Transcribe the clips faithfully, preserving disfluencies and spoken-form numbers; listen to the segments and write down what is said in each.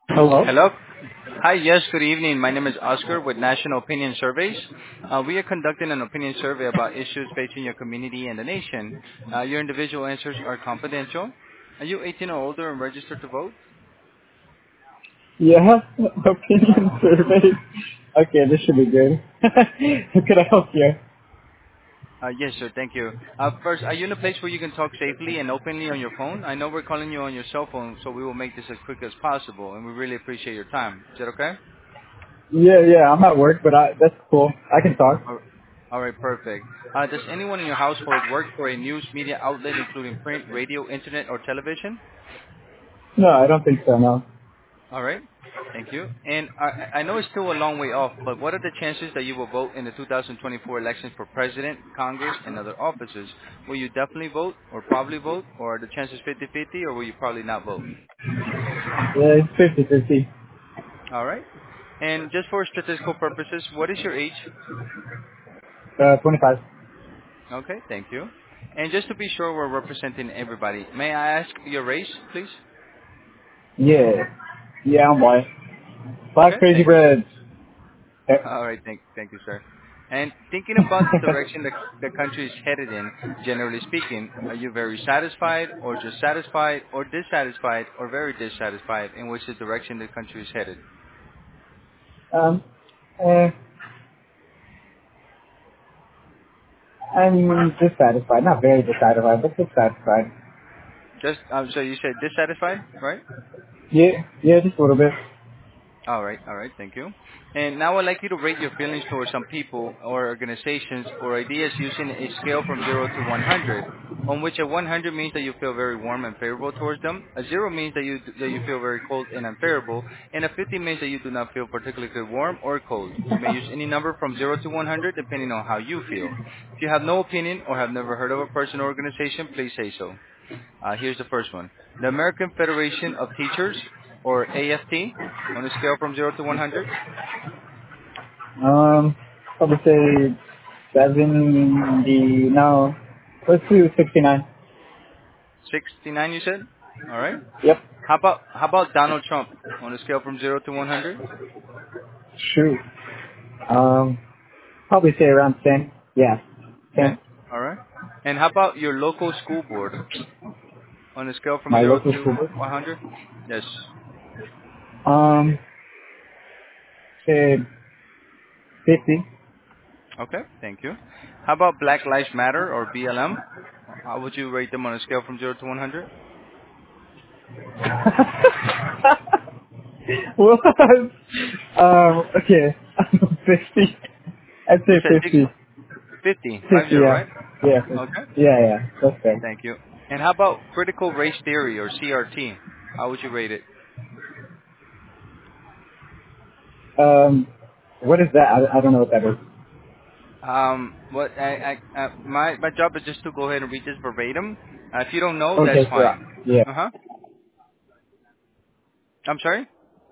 Hello? Hello. Hi, yes, good evening. My name is Oscar with National Opinion Surveys. Uh, we are conducting an opinion survey about issues facing your community and the nation. Uh, your individual answers are confidential. Are you eighteen or older and registered to vote? Yeah, opinion survey. Okay, this should be good. How could I help you? Uh, yes, sir. Thank you. Uh, first, are you in a place where you can talk safely and openly on your phone? I know we're calling you on your cell phone, so we will make this as quick as possible, and we really appreciate your time. Is that okay? Yeah, yeah, I'm at work, but I, that's cool. I can talk. All all right, perfect. Uh, does anyone in your household work for a news media outlet, including print, radio, internet, or television? No, I don't think so, no. All right. Thank you. And I, I know it's still a long way off, but what are the chances that you will vote in the two thousand twenty-four elections for president, Congress, and other offices? Will you definitely vote or probably vote, or are the chances fifty-fifty, or will you probably not vote? Yeah, it's fifty-fifty. All right. And just for statistical purposes, what is your age? Uh, twenty-five. Okay, thank you. And just to be sure we're representing everybody, may I ask your race, please? Yeah. Yeah, I'm white. Black Okay, crazy thank you. breads. Eh, All right. Thank thank you, sir. And thinking about the direction the the country is headed in, generally speaking, are you very satisfied or just satisfied or dissatisfied or very dissatisfied in which the direction the country is headed? um, eh, I'm dissatisfied. Not very dissatisfied, but dissatisfied. Just, um, so you said dissatisfied, right? Yeah, yeah, just a little bit. All right. All right. Thank you. And now I'd like you to rate your feelings towards some people or organizations or ideas using a scale from zero to one hundred, on which a one hundred means that you feel very warm and favorable towards them, a zero means that you that you feel very cold and unfavorable, and a fifty means that you do not feel particularly warm or cold. You may use any number from zero to one hundred depending on how you feel. If you have no opinion or have never heard of a person or organization, please say so. Uh, here's the first one. The American Federation of Teachers, or A F T, on a scale from zero to one hundred. Um, probably say seventy, no, let's do sixty-nine. sixty-nine, you said? All right. Yep. How about how about Donald Trump on a scale from zero to one hundred? Shoot. Um, probably say around ten. Yeah, ten. ten. All right. And how about your local school board on a scale from My zero local to school board. one hundred? Yes. Um, say fifty. Okay. Thank you. How about Black Lives Matter, or B L M? How would you rate them on a scale from zero to one hundred? What? Um, okay. fifty. I'd You say said six, fifty. fifty, five fifty, zero, yeah. right? Yeah, fifty. Okay. Yeah, yeah. That's fair. Thank you. And how about critical race theory, or C R T? How would you rate it? Um, what is that? I, I don't know what that is. Um, what I, I, uh, my my job is just to go ahead and read this verbatim. Uh, if you don't know, that's Okay, so, fine. yeah. Uh huh. I'm sorry.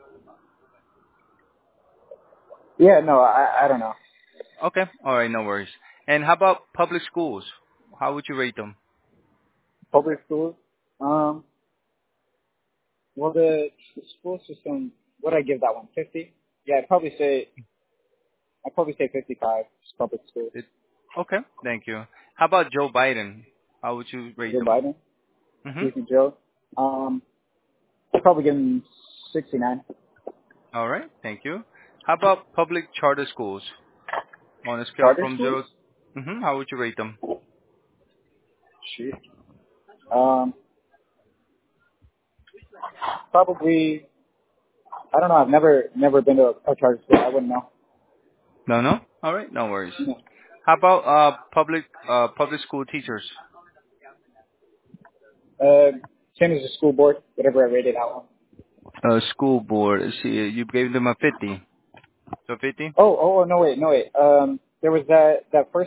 Yeah, no, I, I don't know. Okay. All right. No worries. And how about public schools? How would you rate them? Public schools? Um, well, the, the school system, what I give that one? fifty? Yeah, I'd probably say, I'd probably say fifty-five, just public schools. It, okay. Thank you. How about Joe Biden? How would you rate Joe them? Biden, Mm-hmm. Stephen Joe. Um, I'd probably give him sixty-nine. All right. Thank you. How about public charter schools on a scale Charter from schools? zero? Mm-hmm. How would you rate them? Shoot. Um, probably, I don't know, I've never, never been to a, a charter school. I wouldn't know. No, no. All right. No worries. No. How about uh public uh public school teachers? Uh, same as the school board, whatever I rated that one. Uh, school board. Let's see, you gave them a fifty. So fifty? Oh, oh, oh, no, wait, no, wait. Um, there was that, that first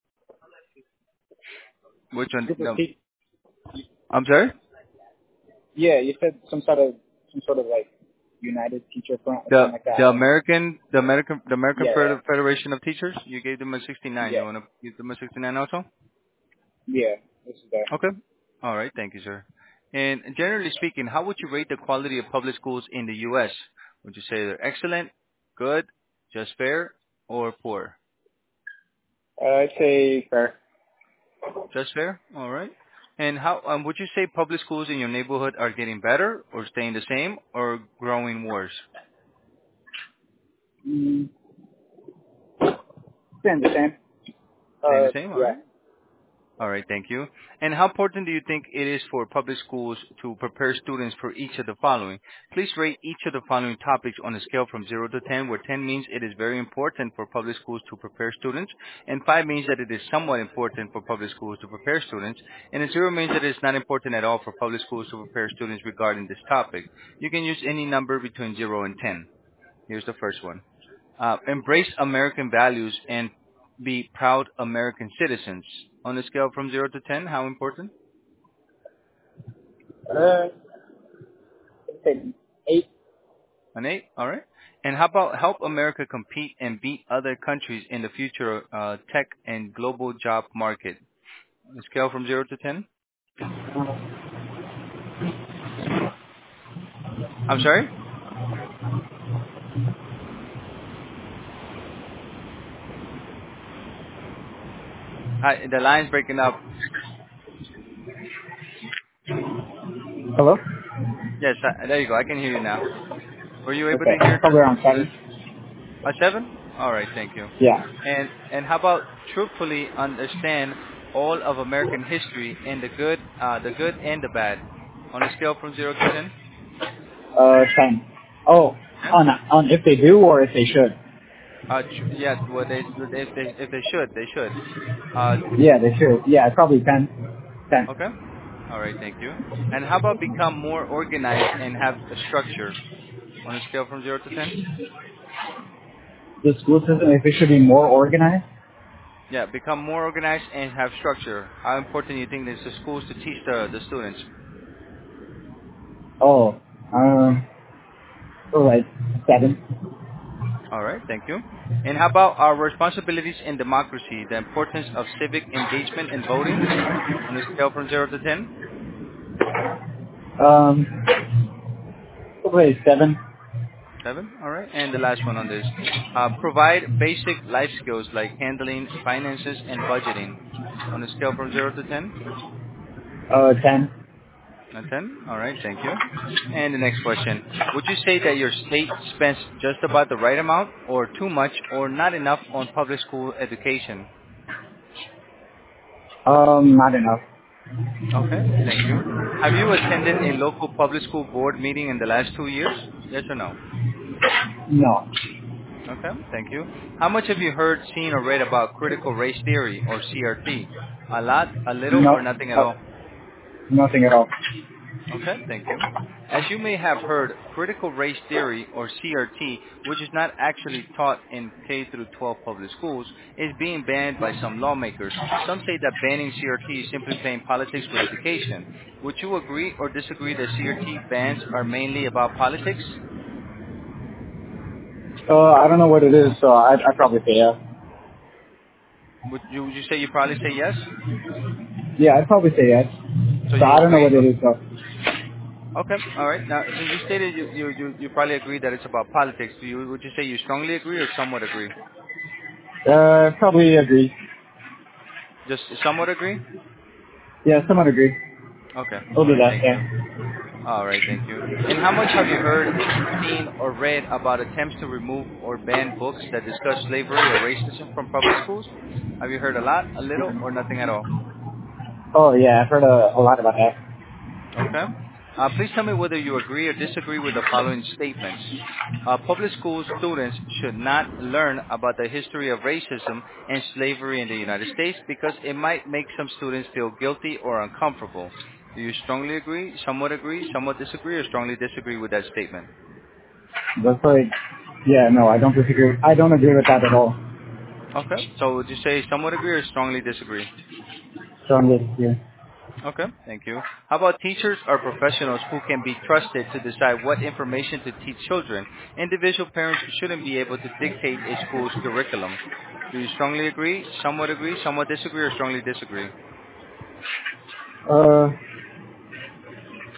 Which one? group of No. teachers. I'm sorry? Yeah, you said some sort of some sort of like United Teacher Front or The something like that. the Right? American the American the American Yeah, Feder- Federation of Teachers. You gave them a yeah, sixty-nine. yeah, You want to give them a sixty-nine also? yeah. This is that. Okay. All right. Thank you, sir. And generally speaking, how would you rate the quality of public schools in the U S? Would you say they're excellent, good, just fair, or poor? Uh, I'd say fair. Just fair? All right. And how um, would you say public schools in your neighborhood are getting better, or staying the same, or growing worse? Mm, Staying the same. Staying the Uh, same? All yeah. right. All right, thank you. And how important do you think it is for public schools to prepare students for each of the following? Please rate each of the following topics on a scale from zero to ten, where ten means it is very important for public schools to prepare students, and five means that it is somewhat important for public schools to prepare students, and a zero means that it is not important at all for public schools to prepare students regarding this topic. You can use any number between zero and ten. Here's the first one. Uh, embrace American values and be proud American citizens. On a scale from zero to ten, how important? Uh, I'd say eight. An eight, all right. And how about help America compete and beat other countries in the future uh, tech and global job market? On a scale from zero to ten? I'm sorry? Hi, the line's breaking up. Hello? Yes, I, there you go. I can hear you now. Were you able Okay. to hear Probably around the seven. a seven? All right, thank you. Yeah. And and how about truthfully understand all of American history and the good, uh, the good and the bad, on a scale from zero to ten? Uh, ten. Oh, Ten. on, on if they do or if they should. Uh, tr- yeah, well, they if they if they should, they should. Uh, Yeah, they should. Yeah, probably ten. ten. okay. All right, thank you. And how about become more organized and have a structure, on a scale from zero to ten? The school system, if it should be more organized. Yeah, become more organized and have structure. How important do you think is the schools to teach the the students? Oh, um, all right, seven. All right, thank you. And how about our responsibilities in democracy, the importance of civic engagement and voting, on a scale from zero to ten? Um, probably seven. Seven. All right. And the last one on this, uh, provide basic life skills like handling finances and budgeting, on a scale from zero to ten? Uh, ten. A ten. All right, thank you. And the next question, would you say that your state spends just about the right amount, or too much, or not enough on public school education? Um, not enough. Okay, thank you. Have you attended a local public school board meeting in the last two years? Yes or no? No. Okay, thank you. How much have you heard, seen, or read about critical race theory, or C R T? A lot, a little, No. or nothing at Uh, all? nothing at all. Okay, thank you. As you may have heard, critical race theory, or C R T, which is not actually taught in K through twelve public schools, is being banned by some lawmakers. Some say that banning C R T is simply playing politics with education. Would you agree or disagree that C R T bans are mainly about politics? Uh, I don't know what it is, so I'd, I'd probably say yes. Would you, would you say you probably say yes? Yeah, I'd probably say yes. So So you I don't know agree? what it is, though. Okay, all right. Now, since you stated you, you, you, you probably agree that it's about politics, do you, would you say you strongly agree or somewhat agree? Uh, probably agree. Just somewhat agree? Yeah, someone agree. Okay, We'll all do right, that, thank you. yeah. All right, thank you. And how much have you heard, seen, or read about attempts to remove or ban books that discuss slavery or racism from public schools? Have you heard a lot, a little, or nothing at all? Oh, yeah, I've heard a, a lot about that. Okay. Uh, please tell me whether you agree or disagree with the following statements. Uh, public school students should not learn about the history of racism and slavery in the United States because it might make some students feel guilty or uncomfortable. Do you strongly agree, somewhat agree, somewhat disagree, or strongly disagree with that statement? That's like, yeah, no, I don't disagree. I don't agree with that at all. Okay. So would you say somewhat agree or strongly disagree? Strongly disagree. Okay, thank you. How about teachers or professionals who can be trusted to decide what information to teach children? Individual parents shouldn't be able to dictate a school's curriculum. Do you strongly agree, somewhat agree, somewhat disagree, or strongly disagree? Uh,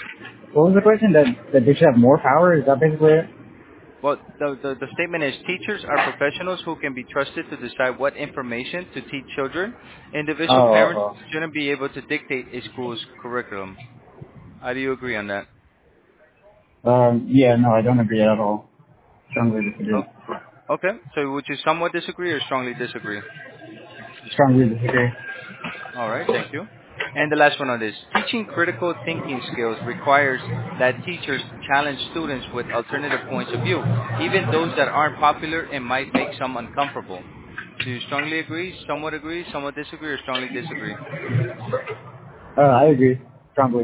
What was the question? That that they should have more power? Is that basically it? Well, the, the, the statement is teachers are professionals who can be trusted to decide what information to teach children. Individual parents Oh, shouldn't be able to dictate a school's curriculum. How do you agree on that? oh. Um, yeah, no, I don't agree at all. Strongly disagree. Oh, okay. So would you somewhat disagree or strongly disagree? Strongly disagree. All right. Thank you. And the last one on this. Teaching critical thinking skills requires that teachers challenge students with alternative points of view, even those that aren't popular and might make some uncomfortable. Do you strongly agree, somewhat agree, somewhat disagree, or strongly disagree? Uh, I agree. Strongly.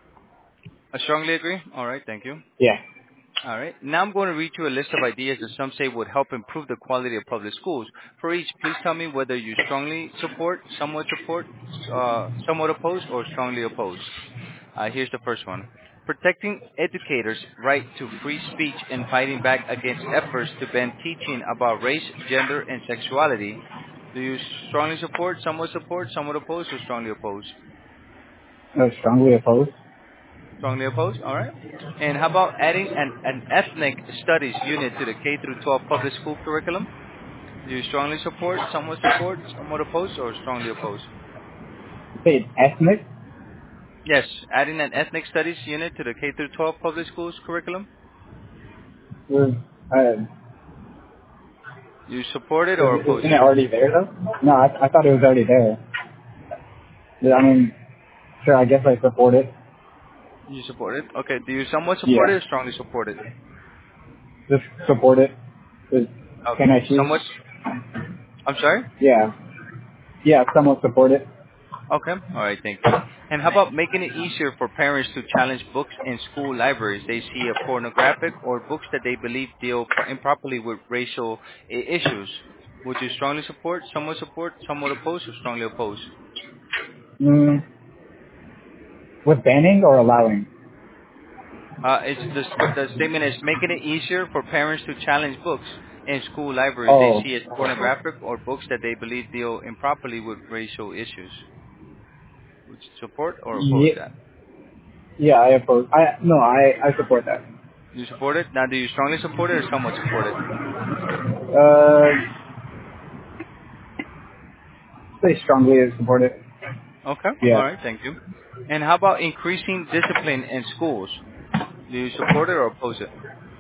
I strongly agree. All right. Thank you. Yeah. All right. Now I'm going to read you a list of ideas that some say would help improve the quality of public schools. For each, please tell me whether you strongly support, somewhat support, uh, somewhat oppose, or strongly oppose. Uh, here's the first one. Protecting educators' right to free speech and fighting back against efforts to ban teaching about race, gender, and sexuality. Do you strongly support, somewhat support, somewhat oppose, or strongly oppose? Uh, strongly opposed. Strongly oppose? All right. And how about adding an, an ethnic studies unit to the K through twelve public school curriculum? Do you strongly support, somewhat support, somewhat oppose, or strongly oppose? You say it's ethnic? Yes, adding an ethnic studies unit to the K through twelve public schools curriculum. Was, uh, Do you support it is, or oppose isn't it? it already there though? No, I, I thought it was already there. Yeah, I mean, sure, I guess I support it. You support it? Okay. Do you somewhat support it Yeah. or strongly support it? Just support it. Is, can Okay. I choose? Somewhat. I'm sorry? Yeah. Yeah, somewhat support it. Okay. All right. Thank you. And how about making it easier for parents to challenge books in school libraries they see a pornographic or books that they believe deal pro- improperly with racial i- issues? Would you strongly support, somewhat support, somewhat oppose, or strongly oppose? Mm, with banning or allowing? Uh, it's the, st- the statement is making it easier for parents to challenge books in school libraries they Oh. see as pornographic or books that they believe deal improperly with racial issues. Would you support or oppose Yeah, that? yeah, I oppose. I, no, I, I support that. Do you support it? Now, do you strongly support it or somewhat support it? Uh, say strongly support it. Okay. All Yeah. right. Thank you. And how about increasing discipline in schools? Do you support it or oppose it?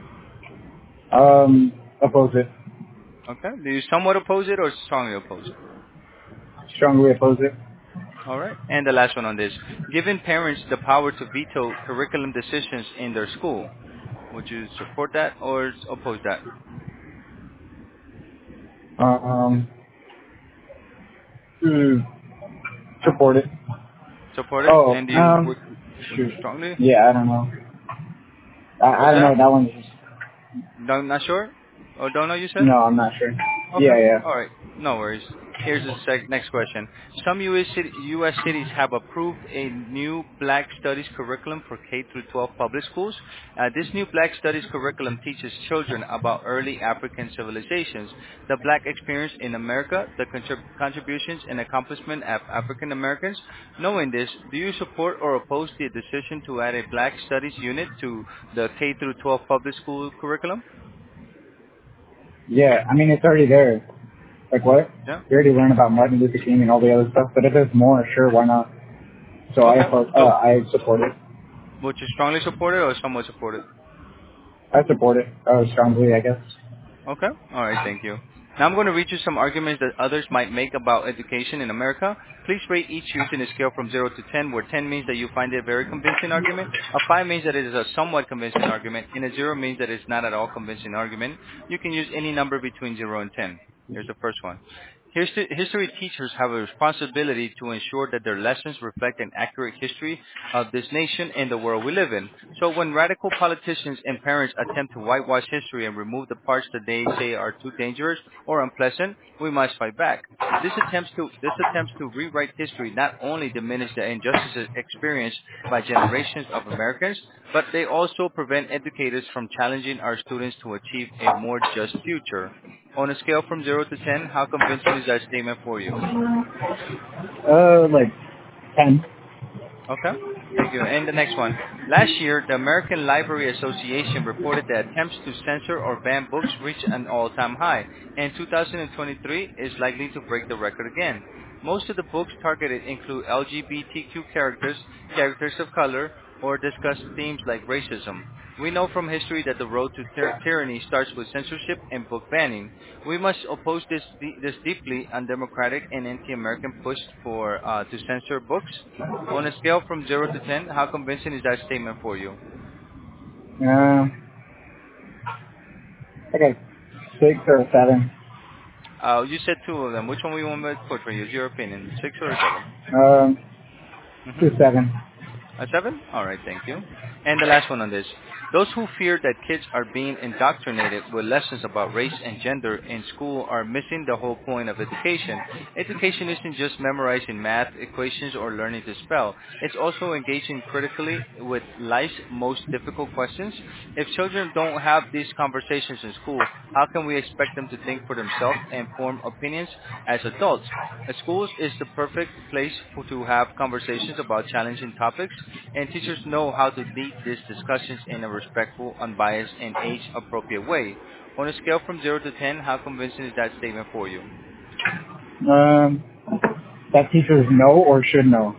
Um, oppose it. Okay. Do you somewhat oppose it or strongly oppose it? Strongly oppose it. All right. And the last one on this. Giving parents the power to veto curriculum decisions in their school. Would you support that or oppose that? Um, mm, support it. Support it. Oh, And do you um, would would you shoot. strongly? Yeah, I don't know. I, What I was don't know. that? That one's just, No, not sure? Or don't know you said? no, I'm not sure. Okay. Yeah, yeah. All right. No worries. Here's the sec- next question. Some U S, city, U S cities have approved a new Black Studies curriculum for K through twelve public schools. Uh, this new Black Studies curriculum teaches children about early African civilizations, the Black experience in America, the contrib- contributions and accomplishment of African Americans. Knowing this, do you support or oppose the decision to add a Black Studies unit to the K through twelve public school curriculum? Yeah, I mean, it's already there. Like what? Yeah. We already learned about Martin Luther King and all the other stuff, but if there's more, sure, why not? So I, Okay. oppose- uh, So I support it. would you strongly support it or somewhat support it? I support it. Uh, strongly, I guess. Okay. All right. Thank you. Now I'm going to read you some arguments that others might make about education in America. Please rate each using a scale from zero to ten, where ten means that you find it a very convincing argument, a five means that it is a somewhat convincing argument, and a zero means that it's not at all convincing argument. You can use any number between zero and ten. Here's the first one. History, history teachers have a responsibility to ensure that their lessons reflect an accurate history of this nation and the world we live in. So when radical politicians and parents attempt to whitewash history and remove the parts that they say are too dangerous or unpleasant, we must fight back. This attempts to this attempts to rewrite history not only diminish the injustices experienced by generations of Americans, but they also prevent educators from challenging our students to achieve a more just future. On a scale from zero to ten, how convincing is that statement for you? Uh, like ten. Okay. Thank you. And the next one. Last year, the American Library Association reported that attempts to censor or ban books reached an all-time high, and two thousand twenty-three is likely to break the record again. Most of the books targeted include L G B T Q characters, characters of color, or discuss themes like racism. We know from history that the road to tyr- tyranny starts with censorship and book banning. We must oppose this, de- this deeply undemocratic and anti-American push for uh, to censor books. On a scale from zero to ten, how convincing is that statement for you? Um, okay, six or a seven. Uh, you said two of them. Which one we want me to put for you? Is your opinion? Six or a seven? Um, Mm-hmm. two seven. A seven? All right, thank you. And the last one on this. Those who fear that kids are being indoctrinated with lessons about race and gender in school are missing the whole point of education. Education isn't just memorizing math, equations, or learning to spell. It's also engaging critically with life's most difficult questions. If children don't have these conversations in school, how can we expect them to think for themselves and form opinions as adults? Uh, Schools is the perfect place for, to have conversations about challenging topics, and teachers know how to lead these discussions in a respectful, unbiased, and age-appropriate way. On a scale from zero to ten, how convincing is that statement for you? Um, that teachers know or should know.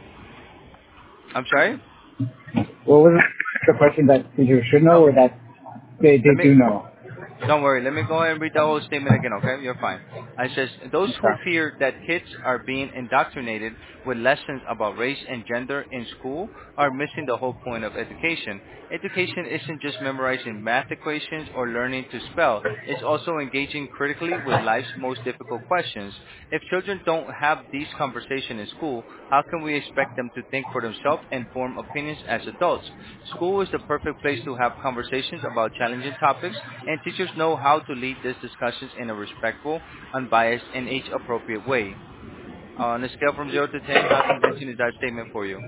I'm sorry? What was the question, that teachers should know Oh, or that they, let they me do know? Don't worry. Let me go ahead and read the whole statement again, okay? You're fine. It says, those who Okay. fear that kids are being indoctrinated with lessons about race and gender in school are missing the whole point of education. Education isn't just memorizing math equations or learning to spell. It's also engaging critically with life's most difficult questions. If children don't have these conversations in school, how can we expect them to think for themselves and form opinions as adults? School is the perfect place to have conversations about challenging topics, and teachers know how to lead these discussions in a respectful, unbiased, and age-appropriate way. On a scale from zero to ten, how convincing is that statement for you?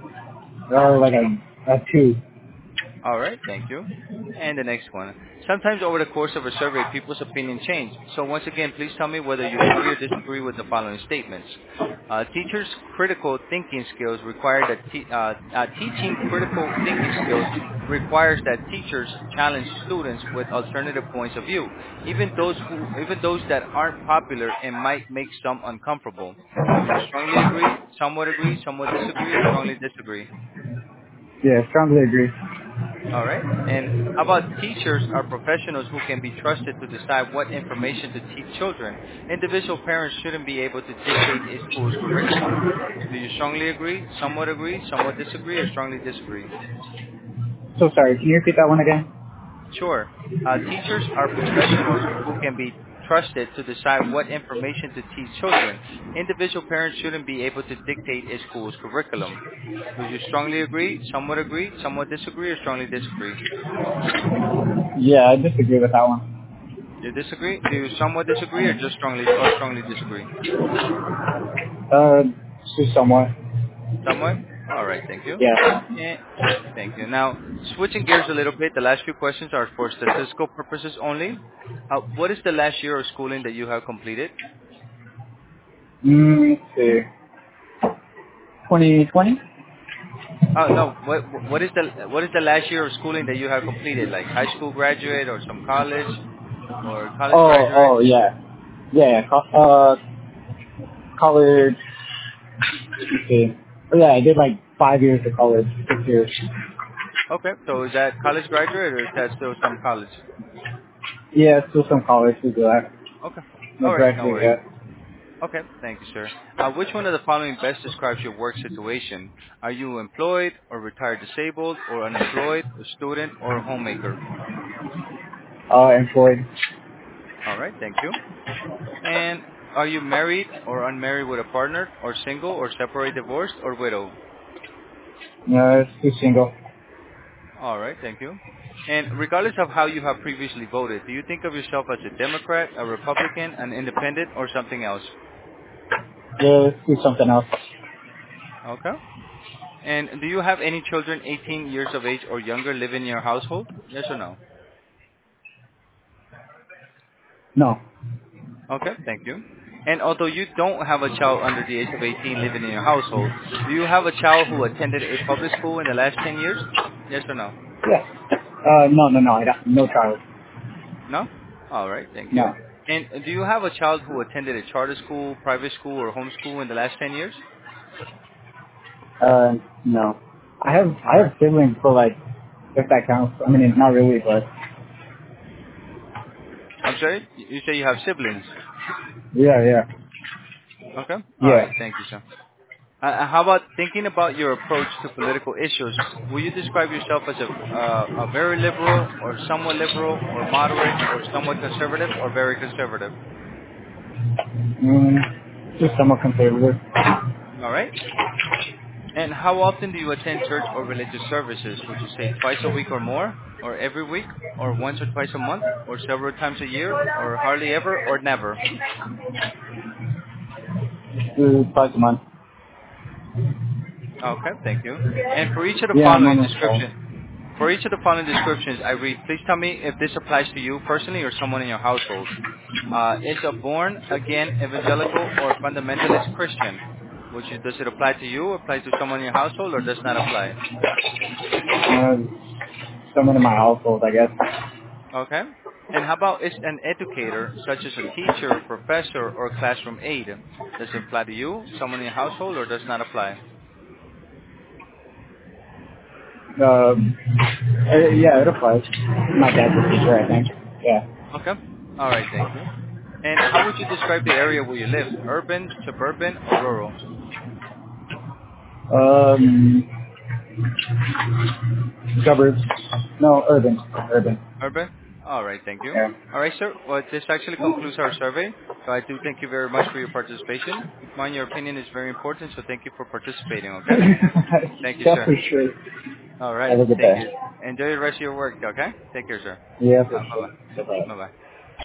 Or like a, a two. All right, thank you. And the next one. Sometimes over the course of a survey, people's opinion change. So once again, please tell me whether you agree or disagree with the following statements. Uh, teachers' critical thinking skills require that te- uh, uh, teaching critical thinking skills requires that teachers challenge students with alternative points of view, even those who, even those that aren't popular and might make some uncomfortable. Do you strongly agree, somewhat agree, somewhat disagree, or strongly disagree? Yeah, strongly agree. All right. And how about teachers are professionals who can be trusted to decide what information to teach children? Individual parents shouldn't be able to dictate a school's curriculum. Do you strongly agree, somewhat agree, somewhat disagree, or strongly disagree? So sorry, can you repeat that one again? Sure. Uh, teachers are professionals who can be trusted to decide what information to teach children. Individual parents shouldn't be able to dictate a school's curriculum. Do you strongly agree, somewhat agree, somewhat disagree, or strongly disagree? Yeah, I disagree with that one. You disagree? Do you somewhat disagree or just strongly or strongly disagree? Uh, just somewhat. Somewhat? All right, thank you. Yeah. Eh, thank you. Now, switching gears a little bit, the last few questions are for statistical purposes only. Uh, what is the last year of schooling that you have completed? Mm, let's see. twenty twenty? Oh no, what what is the what is the last year of schooling that you have completed? Like high school graduate or some college or college Oh, graduate? oh, yeah. Yeah, co- uh, college, let's see. Oh, yeah, I did like five years of college, six years. Okay, so is that college graduate or is that still some college? Yeah, still some college to do that. Okay, No all right, no graduate worries. yet. Okay. Thank you, sir. Uh, which one of the following best describes your work situation? Are you employed or retired disabled or unemployed, a student or a homemaker? Uh, employed. All right. Thank you. And are you married or unmarried with a partner or single or separate, divorced or widowed? No, still single. All right. Thank you. And regardless of how you have previously voted, do you think of yourself as a Democrat, a Republican, an independent, or something else? Yeah, let's do something else. Okay. And do you have any children eighteen years of age or younger living in your household? Yes or no? No. Okay, thank you. And although you don't have a child under the age of eighteen living in your household, do you have a child who attended a public school in the last ten years? Yes or no? Yeah. Uh, no, no, no. I don't, no child. No? All right, thank No. you. And do you have a child who attended a charter school, private school, or homeschool in the last ten years? Uh, no. I have All I right. have siblings, so like, if that counts. I mean, not really, but I'm sorry? You say you have siblings. yeah, yeah, Okay. All yeah. right, thank you, sir. Uh, uh, how about thinking about your approach to political issues? Will you describe yourself as a, uh, a very liberal or somewhat liberal or moderate or somewhat conservative or very conservative? Mm, just somewhat conservative. All right. And how often do you attend church or religious services? Would you say twice a week or more, or every week, or once or twice a month, or several times a year, or hardly ever, or never? Uh, twice a month. Okay, thank you. And for each of the Yeah, I'm following almost home. description, for each of the following descriptions, I read, please tell me if this applies to you personally or someone in your household. Uh, is a born again evangelical or fundamentalist Christian? Which is, does it apply to you, apply to someone in your household, or does not apply? Uh, someone in my household, I guess. Okay. And how about is an educator, such as a teacher, professor, or classroom aide? Does it apply to you, someone in your household, or does not apply? Um, uh, yeah, it applies. My dad's a teacher, I think. Yeah. Okay. All right, thank you. And how would you describe the area where you live? Urban, suburban, or rural? Um, suburbs. No, urban. Urban. Urban? All right, thank you. Yeah. All right, sir. Well, this actually concludes our survey. So I do thank you very much for your participation. Keep in mind your opinion is very important, so thank you for participating, okay? Thank you, Yeah, sir. for sure. All Have right, a good thank day. you. Enjoy the rest of your work, okay? Take care, sir. Yeah, for Uh, sure. bye-bye. Bye-bye. Bye-bye.